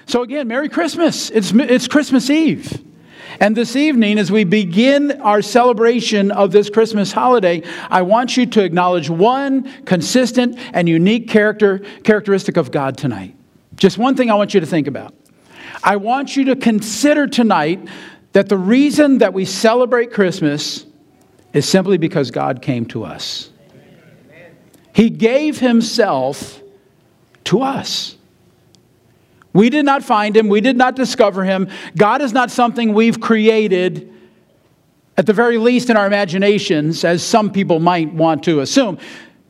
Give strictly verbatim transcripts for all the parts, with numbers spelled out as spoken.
So again, Merry Christmas. It's, it's Christmas Eve. And this evening, as we begin our celebration of this Christmas holiday, I want you to acknowledge one consistent and unique character, characteristic of God tonight. Just one thing I want you to think about. I want you to consider tonight that the reason that we celebrate Christmas is simply because God came to us. He gave himself to us. We did not find him. We did not discover him. God is not something we've created, at the very least in our imaginations, as some people might want to assume.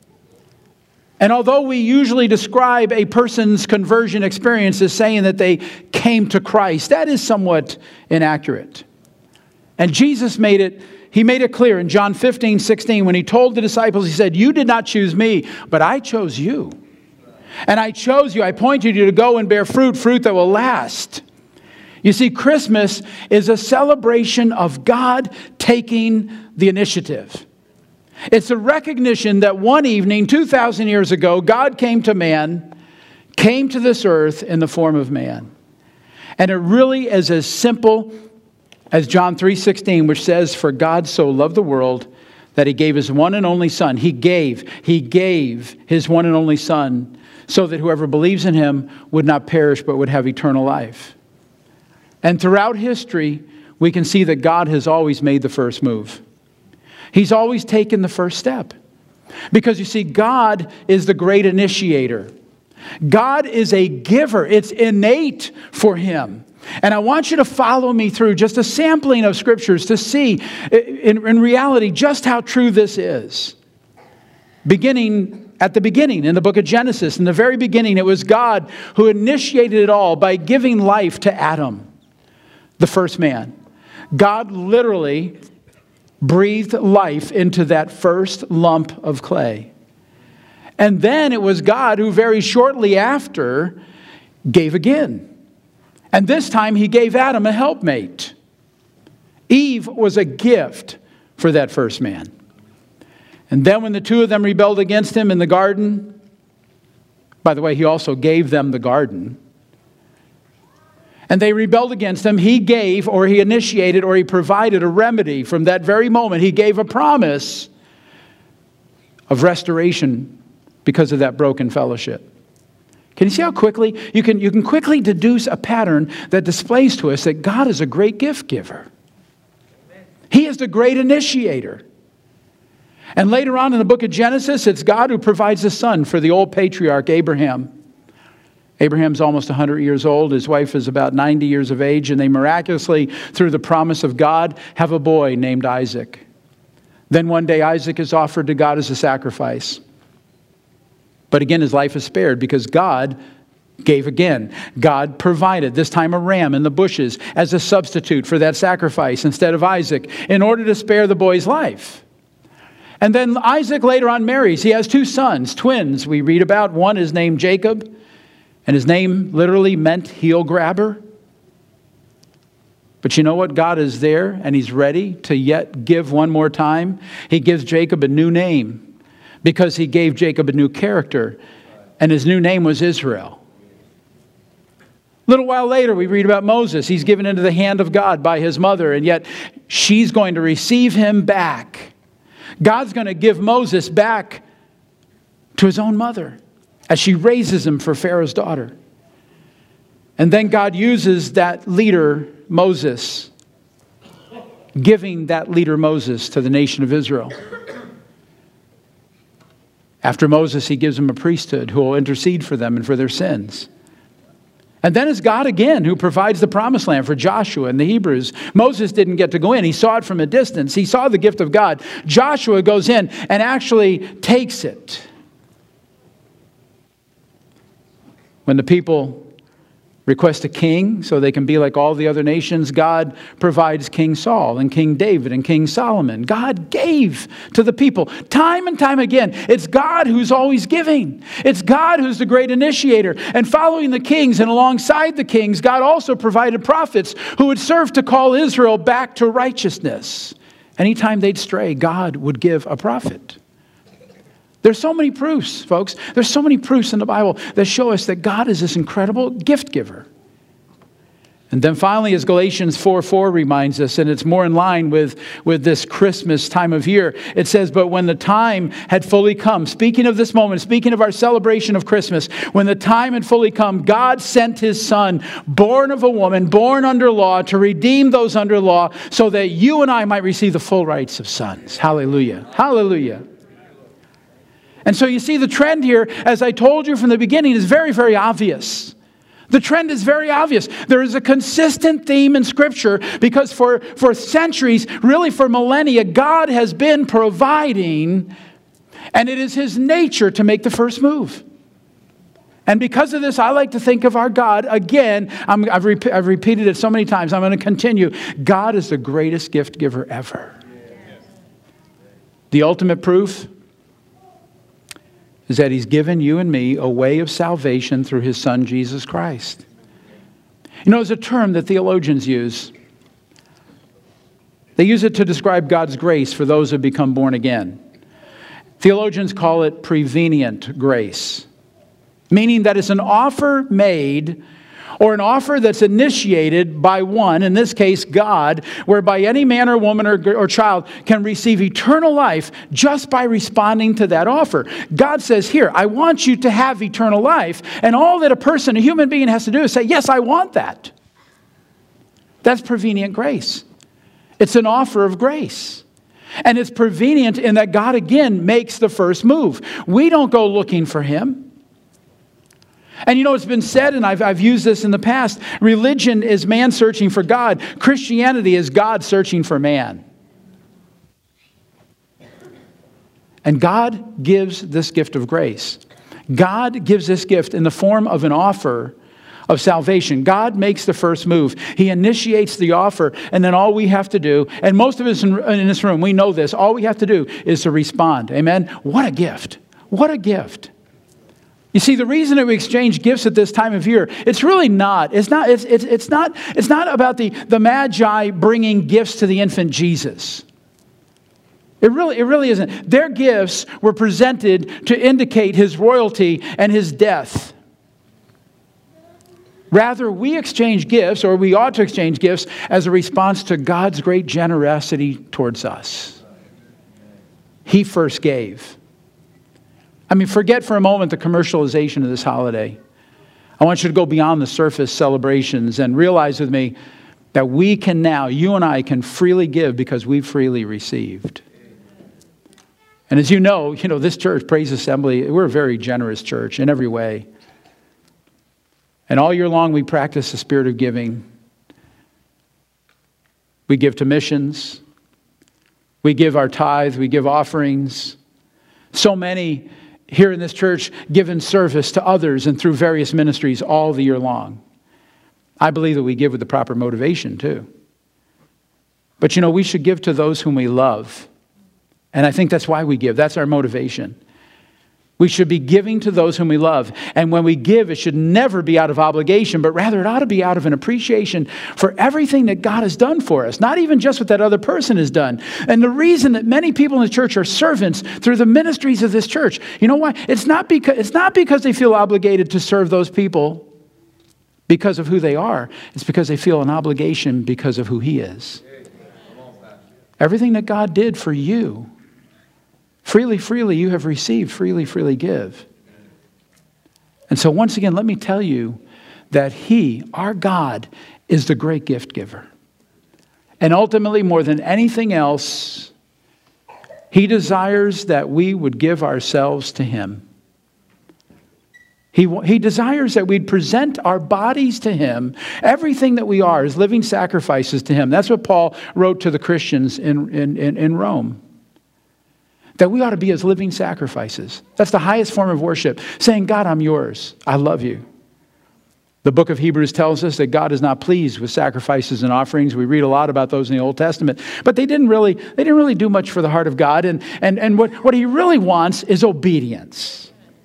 And although we usually describe a person's conversion experience as saying that they came to Christ, that is somewhat inaccurate. And Jesus made it, he made it clear in John fifteen, sixteen, when he told the disciples, he said, "You did not choose me, but I chose you. And I chose you, I appointed you to go and bear fruit, fruit that will last." You see, Christmas is a celebration of God taking the initiative. It's a recognition that one evening, two thousand years ago, God came to man, came to this earth in the form of man. And it really is as simple as John three sixteen, which says, "For God so loved the world that he gave his one and only Son." He gave, he gave his one and only Son so that whoever believes in him would not perish but would have eternal life. And throughout history, we can see that God has always made the first move. He's always taken the first step. Because you see, God is the great initiator. God is a giver. It's innate for him. And I want you to follow me through just a sampling of scriptures to see in, in reality just how true this is. Beginning at the beginning in the book of Genesis, in the very beginning, it was God who initiated it all by giving life to Adam, the first man. God literally breathed life into that first lump of clay. And then it was God who very shortly after gave again. And this time he gave Adam a helpmate. Eve was a gift for that first man. And then when the two of them rebelled against him in the garden, by the way, he also gave them the garden. And they rebelled against him. He gave, or he initiated, or he provided a remedy. From that very moment, he gave a promise of restoration because of that broken fellowship. Can you see how quickly? You can, you can quickly deduce a pattern that displays to us that God is a great gift giver. He is the great initiator. And later on in the book of Genesis, it's God who provides a son for the old patriarch Abraham. Abraham's almost one hundred years old. His wife is about ninety years of age. And they miraculously, through the promise of God, have a boy named Isaac. Then one day Isaac is offered to God as a sacrifice. But again, his life is spared because God gave again. God provided, this time a ram in the bushes, as a substitute for that sacrifice instead of Isaac, in order to spare the boy's life. And then Isaac later on marries. He has two sons, twins we read about. One is named Jacob, and his name literally meant heel grabber. But you know what? God is there, and he's ready to yet give one more time. He gives Jacob a new name because he gave Jacob a new character, and his new name was Israel. A little while later, we read about Moses. He's given into the hand of God by his mother, and yet she's going to receive him back. God's going to give Moses back to his own mother as she raises him for Pharaoh's daughter. And then God uses that leader, Moses, giving that leader, Moses, to the nation of Israel. After Moses, he gives them a priesthood who will intercede for them and for their sins. And then it's God again who provides the promised land for Joshua and the Hebrews. Moses didn't get to go in. He saw it from a distance. He saw the gift of God. Joshua goes in and actually takes it. When the people request a king so they can be like all the other nations, God provides King Saul and King David and King Solomon. God gave to the people time and time again. It's God who's always giving. It's God who's the great initiator. And following the kings and alongside the kings, God also provided prophets who would serve to call Israel back to righteousness. Anytime they'd stray, God would give a prophet. There's so many proofs, folks. There's so many proofs in the Bible that show us that God is this incredible gift giver. And then finally, as Galatians four four reminds us, and it's more in line with, with this Christmas time of year, it says, but when the time had fully come, speaking of this moment, speaking of our celebration of Christmas, when the time had fully come, God sent his Son, born of a woman, born under law, to redeem those under law, so that you and I might receive the full rights of sons. Hallelujah. Hallelujah. And so you see the trend here, as I told you from the beginning, is very, very obvious. The trend is very obvious. There is a consistent theme in Scripture because for, for centuries, really for millennia, God has been providing, and it is his nature to make the first move. And because of this, I like to think of our God, again, I'm, I've, rep- I've repeated it so many times, I'm going to continue. God is the greatest gift giver ever. The ultimate proof is that he's given you and me a way of salvation through his Son, Jesus Christ. You know, there's a term that theologians use. They use it to describe God's grace for those who have become born again. Theologians call it prevenient grace, meaning that it's an offer made or an offer that's initiated by one, in this case God, whereby any man or woman or, or child can receive eternal life just by responding to that offer. God says, here, I want you to have eternal life. And all that a person, a human being has to do is say, yes, I want that. That's prevenient grace. It's an offer of grace. And it's prevenient in that God, again, makes the first move. We don't go looking for him. And you know, it's been said, and I've, I've used this in the past, religion is man searching for God. Christianity is God searching for man. And God gives this gift of grace. God gives this gift in the form of an offer of salvation. God makes the first move. He initiates the offer, and then all we have to do, and most of us in, in this room, we know this, all we have to do is to respond. Amen? What a gift. What a gift. You see, the reason that we exchange gifts at this time of year, it's really not. It's not, it's, it's, it's not, it's not about the, the Magi bringing gifts to the infant Jesus. It really, it really isn't. Their gifts were presented to indicate his royalty and his death. Rather, we exchange gifts, or we ought to exchange gifts, as a response to God's great generosity towards us. He first gave. I mean, forget for a moment the commercialization of this holiday. I want you to go beyond the surface celebrations and realize with me that we can now, you and I can freely give because we freely received. And as you know, you know, this church, Praise Assembly, we're a very generous church in every way. And all year long we practice the spirit of giving. We give to missions. We give our tithe. We give offerings. So many here in this church give in service to others and through various ministries all the year long. I believe that we give with the proper motivation too. But you know, we should give to those whom we love. And I think that's why we give. That's our motivation. We should be giving to those whom we love. And when we give, it should never be out of obligation, but rather it ought to be out of an appreciation for everything that God has done for us, not even just what that other person has done. And the reason that many people in the church are servants through the ministries of this church, you know why? It's not because, it's not because they feel obligated to serve those people because of who they are. It's because they feel an obligation because of who He is. Everything that God did for you, freely, freely you have received, freely, freely give. And so once again, let me tell you that He, our God, is the great gift giver. And ultimately, more than anything else, He desires that we would give ourselves to Him. He, he desires that we'd present our bodies to Him. Everything that we are is living sacrifices to Him. That's what Paul wrote to the Christians in, in, in, in Rome. That we ought to be as living sacrifices. That's the highest form of worship. Saying, God, I'm yours. I love you. The book of Hebrews tells us that God is not pleased with sacrifices and offerings. We read a lot about those in the Old Testament. But they didn't really, they didn't really do much for the heart of God. And, and, and what, what He really wants is obedience.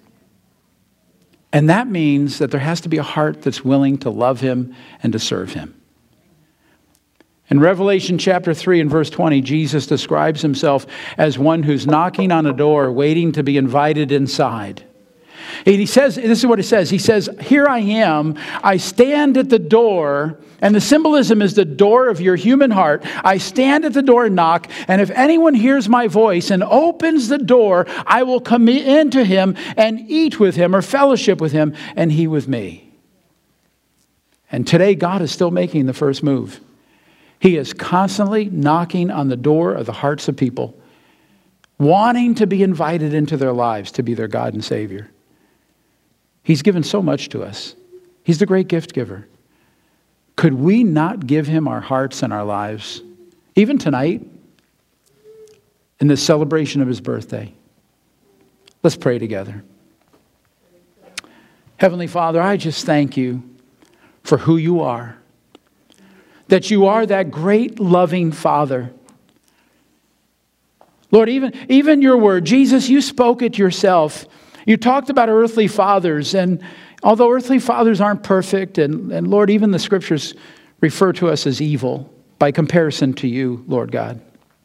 And that means that there has to be a heart that's willing to love Him and to serve Him. In Revelation chapter three and verse twenty, Jesus describes Himself as one who's knocking on a door, waiting to be invited inside. And he says, this is what he says. He says, here I am. I stand at the door. And the symbolism is the door of your human heart. I stand at the door and knock. And if anyone hears my voice and opens the door, I will come into him and eat with him or fellowship with him and he with me. And today God is still making the first move. He is constantly knocking on the door of the hearts of people, wanting to be invited into their lives to be their God and Savior. He's given so much to us. He's the great gift giver. Could we not give him our hearts and our lives, even tonight, in the celebration of his birthday? Let's pray together. Heavenly Father, I just thank you for who you are. That you are that great loving Father. Lord, even, even your word, Jesus, you spoke it yourself. You talked about earthly fathers, and although earthly fathers aren't perfect, and, and Lord, even the scriptures refer to us as evil by comparison to you, Lord God.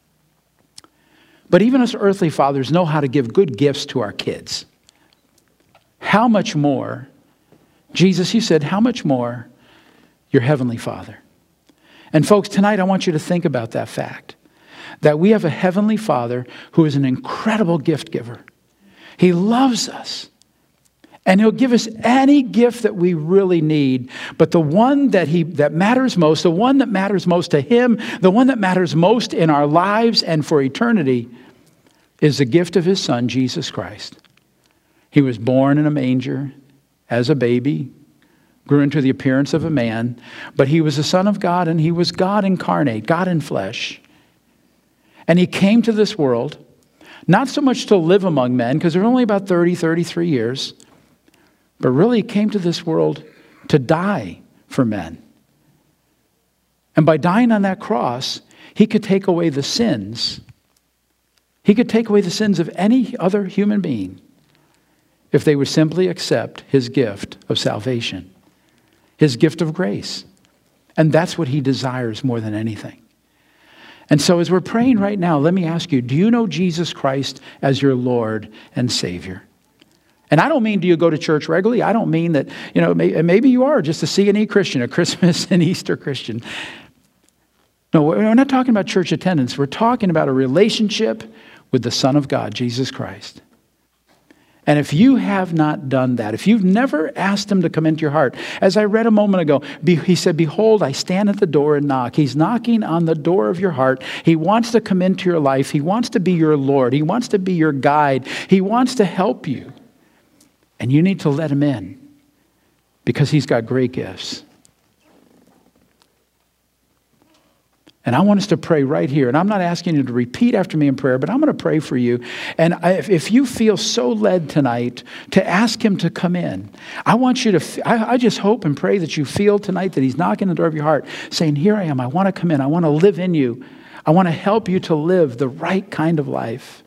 But even us earthly fathers know how to give good gifts to our kids. How much more, Jesus, you said, how much more your heavenly Father? And folks, tonight I want you to think about that fact, that we have a heavenly Father who is an incredible gift giver. He loves us. And he'll give us any gift that we really need. But the one that he that matters most, the one that matters most to him, the one that matters most in our lives and for eternity, is the gift of his Son, Jesus Christ. He was born in a manger as a baby, grew into the appearance of a man, but he was the Son of God, and he was God incarnate, God in flesh. And he came to this world, not so much to live among men, because there were only about thirty, thirty-three years, but really he came to this world to die for men. And by dying on that cross, he could take away the sins. He could take away the sins of any other human being if they would simply accept his gift of salvation, his gift of grace. And that's what he desires more than anything. And so as we're praying right now, let me ask you, do you know Jesus Christ as your Lord and Savior? And I don't mean do you go to church regularly. I don't mean that, you know, maybe you are just a C and E Christian, a Christmas and Easter Christian. No, we're not talking about church attendance. We're talking about a relationship with the Son of God, Jesus Christ. And if you have not done that, if you've never asked him to come into your heart, as I read a moment ago, he said, behold, I stand at the door and knock. He's knocking on the door of your heart. He wants to come into your life. He wants to be your Lord. He wants to be your guide. He wants to help you. And you need to let him in because he's got great gifts. And I want us to pray right here. And I'm not asking you to repeat after me in prayer, but I'm going to pray for you. And if you feel so led tonight to ask him to come in, I want you to, I just hope and pray that you feel tonight that he's knocking on the door of your heart, saying, here I am. I want to come in. I want to live in you. I want to help you to live the right kind of life.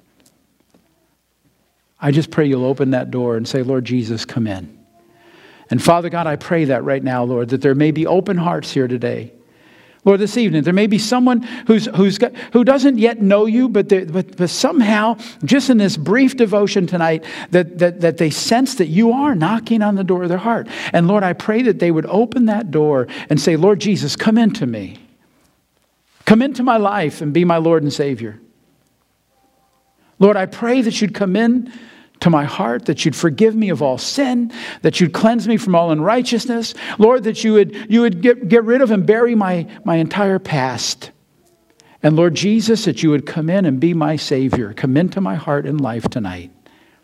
I just pray you'll open that door and say, Lord Jesus, come in. And Father God, I pray that right now, Lord, that there may be open hearts here today. Lord, this evening, there may be someone who's, who's got, who doesn't yet know you, but, but, but somehow, just in this brief devotion tonight, that, that, that they sense that you are knocking on the door of their heart. And Lord, I pray that they would open that door and say, Lord Jesus, come into me. Come into my life and be my Lord and Savior. Lord, I pray that you'd come in to my heart, that you'd forgive me of all sin, that you'd cleanse me from all unrighteousness. Lord, that you would, you would get, get rid of and bury my, my entire past. And Lord Jesus, that you would come in and be my Savior. Come into my heart and life tonight.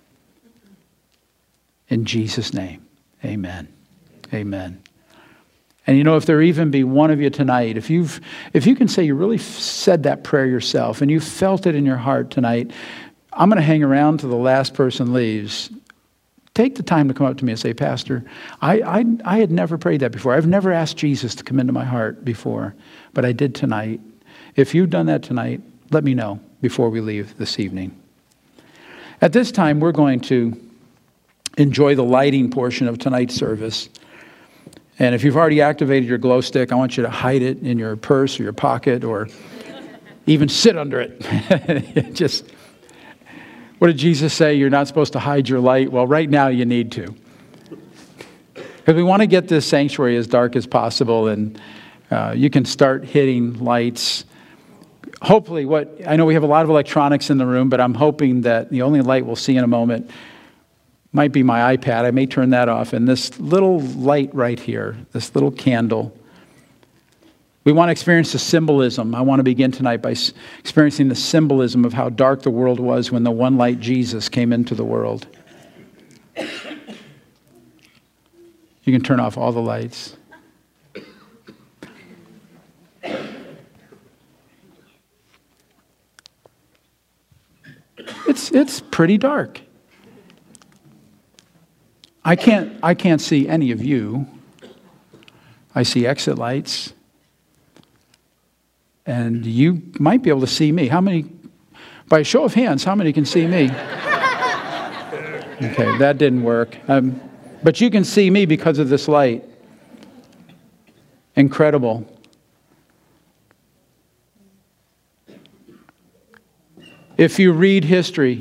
In Jesus' name, amen. Amen. And you know, if there even be one of you tonight, if you've, if you can say you really said that prayer yourself and you felt it in your heart tonight, I'm going to hang around till the last person leaves. Take the time to come up to me and say, Pastor, I, I, I had never prayed that before. I've never asked Jesus to come into my heart before, but I did tonight. If you've done that tonight, let me know before we leave this evening. At this time, we're going to enjoy the lighting portion of tonight's service. And if you've already activated your glow stick, I want you to hide it in your purse or your pocket or even sit under it. Just... What did Jesus say? You're not supposed to hide your light. Well, right now you need to. Because we want to get this sanctuary as dark as possible, and uh, you can start hitting lights. Hopefully, what I know we have a lot of electronics in the room, but I'm hoping that the only light we'll see in a moment might be my iPad. I may turn that off. And this little light right here, this little candle, we want to experience the symbolism. I want to begin tonight by experiencing the symbolism of how dark the world was when the one light, Jesus, came into the world. You can turn off all the lights. It's it's pretty dark. I can't I can't see any of you. I see exit lights. And you might be able to see me. How many, by a show of hands, how many can see me? Okay, that didn't work. Um, but you can see me because of this light. Incredible. If you read history,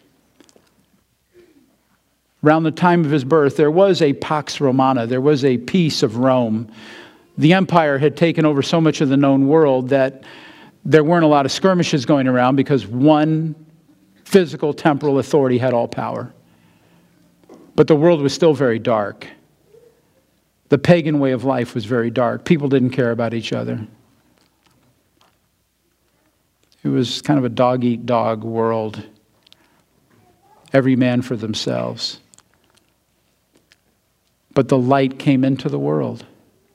around the time of his birth, there was a Pax Romana. There was a peace of Rome. The empire had taken over so much of the known world that there weren't a lot of skirmishes going around because one physical temporal authority had all power. But the world was still very dark. The pagan way of life was very dark. People didn't care about each other. It was kind of a dog-eat-dog world. Every man for themselves. But the light came into the world.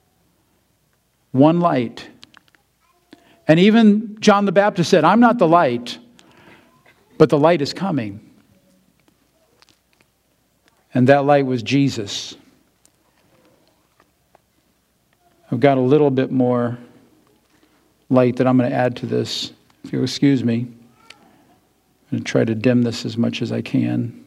One light. And even John the Baptist said, I'm not the light, but the light is coming. And that light was Jesus. I've got a little bit more light that I'm going to add to this. If you'll excuse me, I'm going to try to dim this as much as I can.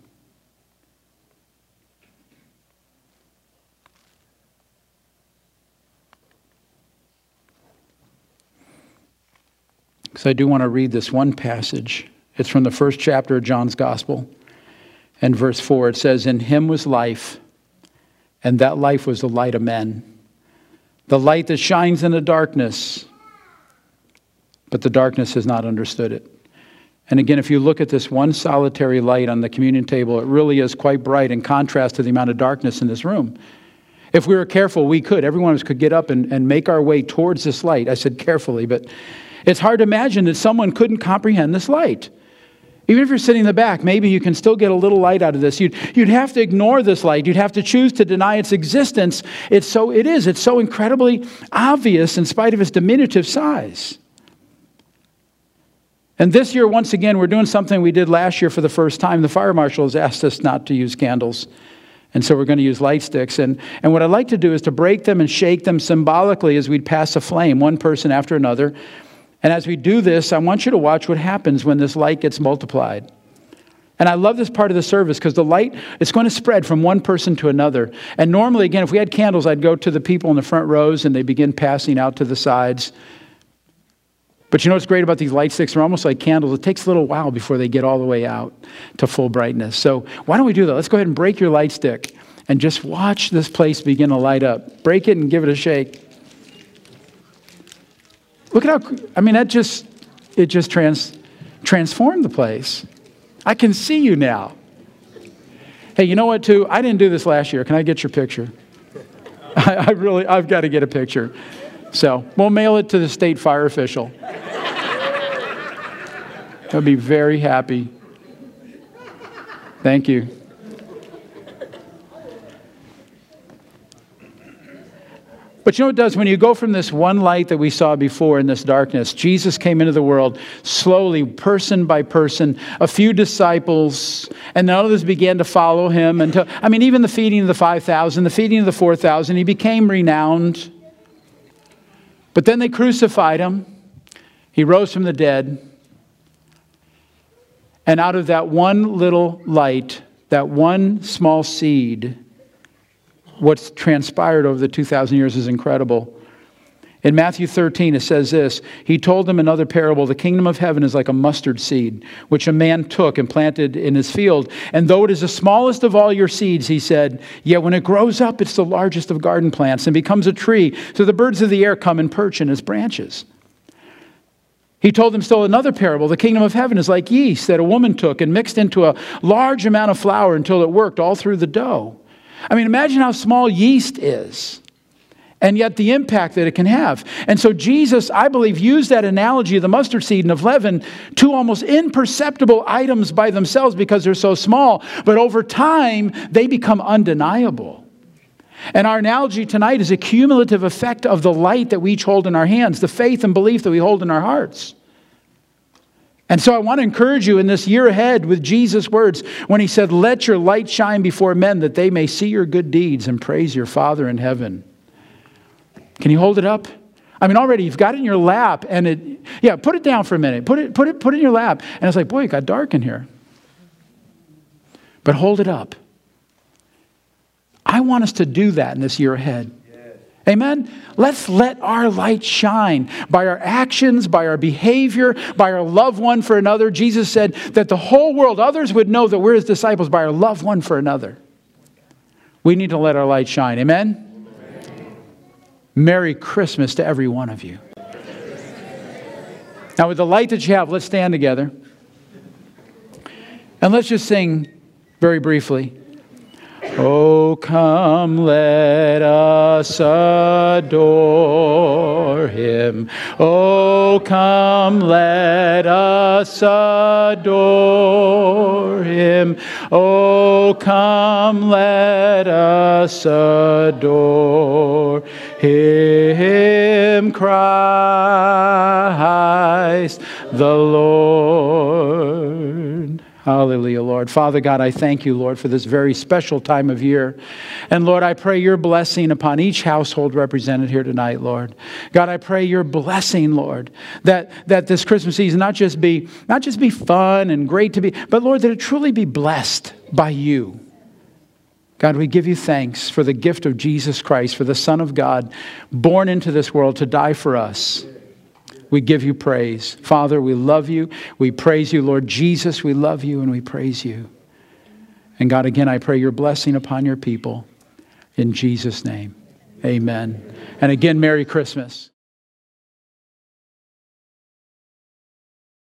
Because I do want to read this one passage. It's from the first chapter of John's Gospel. And verse four, it says, in him was life, and that life was the light of men. The light that shines in the darkness, but the darkness has not understood it. And again, if you look at this one solitary light on the communion table, it really is quite bright in contrast to the amount of darkness in this room. If we were careful, we could. Every one of us could get up and, and make our way towards this light. I said carefully, but it's hard to imagine that someone couldn't comprehend this light. Even if you're sitting in the back, maybe you can still get a little light out of this. You'd, you'd have to ignore this light. You'd have to choose to deny its existence. It's so, it is. It's so incredibly obvious in spite of its diminutive size. And this year, once again, we're doing something we did last year for the first time. The fire marshal has asked us not to use candles. And so we're going to use light sticks. And, and what I'd like to do is to break them and shake them symbolically as we'd pass a flame, one person after another. And as we do this, I want you to watch what happens when this light gets multiplied. And I love this part of the service because the light is going to spread from one person to another. And normally, again, if we had candles, I'd go to the people in the front rows and they begin passing out to the sides. But you know what's great about these light sticks? They're almost like candles. It takes a little while before they get all the way out to full brightness. So why don't we do that? Let's go ahead and break your light stick and just watch this place begin to light up. Break it and give it a shake. Look at how, I mean, that just, it just trans, transformed the place. I can see you now. Hey, you know what, too? I didn't do this last year. Can I get your picture? I, I really, I've got to get a picture. So we'll mail it to the state fire official. He'll be very happy. Thank you. But you know what it does? When you go from this one light that we saw before in this darkness, Jesus came into the world slowly, person by person, a few disciples, and then others began to follow him. Until, I mean, even the feeding of the five thousand, the feeding of the four thousand, he became renowned. But then they crucified him. He rose from the dead. And out of that one little light, that one small seed, what's transpired over the two thousand years is incredible. In Matthew thirteen, it says this, he told them another parable, the kingdom of heaven is like a mustard seed, which a man took and planted in his field. And though it is the smallest of all your seeds, he said, yet when it grows up, it's the largest of garden plants and becomes a tree. So the birds of the air come and perch in its branches. He told them still another parable. The kingdom of heaven is like yeast that a woman took and mixed into a large amount of flour until it worked all through the dough. I mean, imagine how small yeast is. And yet the impact that it can have. And so Jesus, I believe, used that analogy of the mustard seed and of leaven, two almost imperceptible items by themselves because they're so small. But over time, they become undeniable. And our analogy tonight is a cumulative effect of the light that we each hold in our hands, the faith and belief that we hold in our hearts. And so I want to encourage you in this year ahead with Jesus' words when he said, let your light shine before men that they may see your good deeds and praise your Father in heaven. Can you hold it up? I mean, already you've got it in your lap and it, yeah, put it down for a minute. Put it, put it, put it in your lap. And it's like, boy, it got dark in here. But hold it up. I want us to do that in this year ahead. Yes. Amen? Let's let our light shine by our actions, by our behavior, by our love one for another. Jesus said that the whole world, others would know that we're his disciples by our love one for another. We need to let our light shine. Amen? Merry Christmas to every one of you. Now, with the light that you have, let's stand together. And let's just sing very briefly. Oh, come, let us adore him. Oh, come, let us adore him. Oh, come, let us adore him, Christ the Lord. Hallelujah, Lord. Father God, I thank you, Lord, for this very special time of year. And Lord, I pray your blessing upon each household represented here tonight, Lord. God, I pray your blessing, Lord, that, that this Christmas season not just be, not just be fun and great to be, but Lord, that it truly be blessed by you. God, we give you thanks for the gift of Jesus Christ, for the Son of God, born into this world to die for us. We give you praise. Father, we love you. We praise you. Lord Jesus, we love you and we praise you. And God, again, I pray your blessing upon your people. In Jesus' name, amen. And again, Merry Christmas.